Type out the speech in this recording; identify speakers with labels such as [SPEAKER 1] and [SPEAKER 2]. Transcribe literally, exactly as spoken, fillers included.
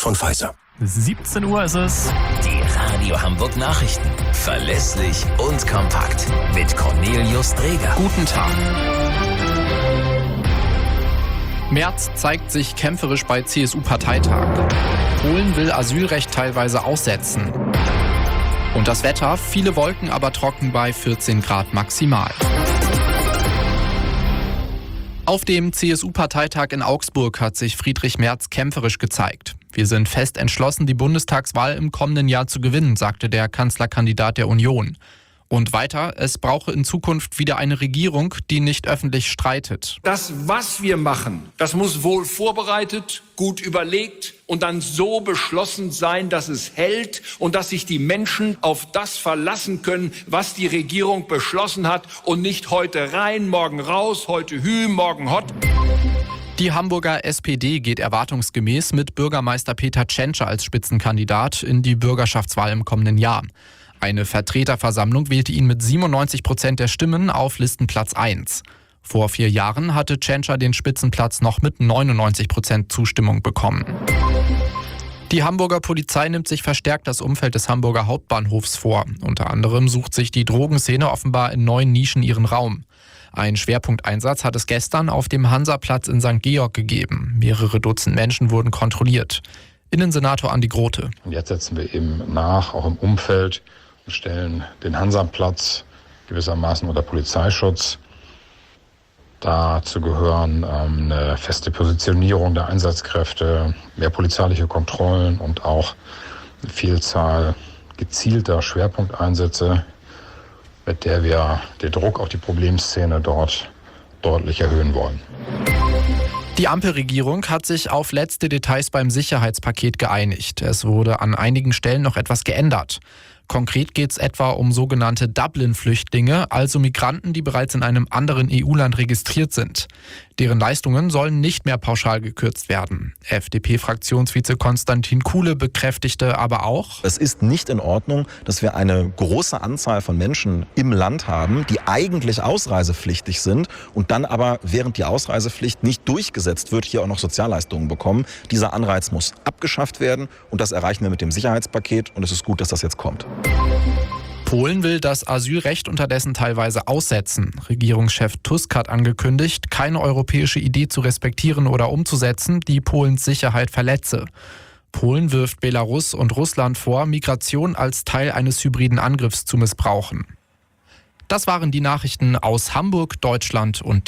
[SPEAKER 1] von Pfizer.
[SPEAKER 2] siebzehn Uhr ist es.
[SPEAKER 3] Die Radio Hamburg Nachrichten. Verlässlich und kompakt. Mit Cornelius Dreger.
[SPEAKER 2] Guten Tag. Merz zeigt sich kämpferisch bei C S U-Parteitag. Polen will Asylrecht teilweise aussetzen. Und das Wetter, viele Wolken, aber trocken bei vierzehn Grad maximal. Auf dem C S U-Parteitag in Augsburg hat sich Friedrich Merz kämpferisch gezeigt. Wir sind fest entschlossen, die Bundestagswahl im kommenden Jahr zu gewinnen, sagte der Kanzlerkandidat der Union. Und weiter, es brauche in Zukunft wieder eine Regierung, die nicht öffentlich streitet.
[SPEAKER 4] Das, was wir machen, das muss wohl vorbereitet, gut überlegt und dann so beschlossen sein, dass es hält und dass sich die Menschen auf das verlassen können, was die Regierung beschlossen hat und nicht heute rein, morgen raus, heute hü, morgen hot.
[SPEAKER 2] Die Hamburger S P D geht erwartungsgemäß mit Bürgermeister Peter Tschentscher als Spitzenkandidat in die Bürgerschaftswahl im kommenden Jahr. Eine Vertreterversammlung wählte ihn mit siebenundneunzig Prozent der Stimmen auf Listenplatz eins. Vor vier Jahren hatte Tschentscher den Spitzenplatz noch mit neunundneunzig Prozent Zustimmung bekommen. Die Hamburger Polizei nimmt sich verstärkt das Umfeld des Hamburger Hauptbahnhofs vor. Unter anderem sucht sich die Drogenszene offenbar in neuen Nischen ihren Raum. Ein Schwerpunkteinsatz hat es gestern auf dem Hansaplatz in Sankt Georg gegeben. Mehrere Dutzend Menschen wurden kontrolliert. Innensenator Andi Grote.
[SPEAKER 5] Und jetzt setzen wir eben nach, auch im Umfeld, und stellen den Hansaplatz gewissermaßen unter Polizeischutz. Dazu gehören ähm, eine feste Positionierung der Einsatzkräfte, mehr polizeiliche Kontrollen und auch eine Vielzahl gezielter Schwerpunkteinsätze, mit der wir den Druck auf die Problemszene dort deutlich erhöhen wollen.
[SPEAKER 2] Die Ampelregierung hat sich auf letzte Details beim Sicherheitspaket geeinigt. Es wurde an einigen Stellen noch etwas geändert. Konkret geht es etwa um sogenannte Dublin-Flüchtlinge, also Migranten, die bereits in einem anderen E U-Land registriert sind. Deren Leistungen sollen nicht mehr pauschal gekürzt werden. F D P-Fraktionsvize Konstantin Kuhle bekräftigte aber auch:
[SPEAKER 6] Es ist nicht in Ordnung, dass wir eine große Anzahl von Menschen im Land haben, die eigentlich ausreisepflichtig sind und dann aber, während die Ausreisepflicht nicht durchgesetzt wird, hier auch noch Sozialleistungen bekommen. Dieser Anreiz muss abgeschafft werden und das erreichen wir mit dem Sicherheitspaket und es ist gut, dass das jetzt kommt.
[SPEAKER 2] Polen will das Asylrecht unterdessen teilweise aussetzen. Regierungschef Tusk hat angekündigt, keine europäische Idee zu respektieren oder umzusetzen, die Polens Sicherheit verletze. Polen wirft Belarus und Russland vor, Migration als Teil eines hybriden Angriffs zu missbrauchen. Das waren die Nachrichten aus Hamburg, Deutschland und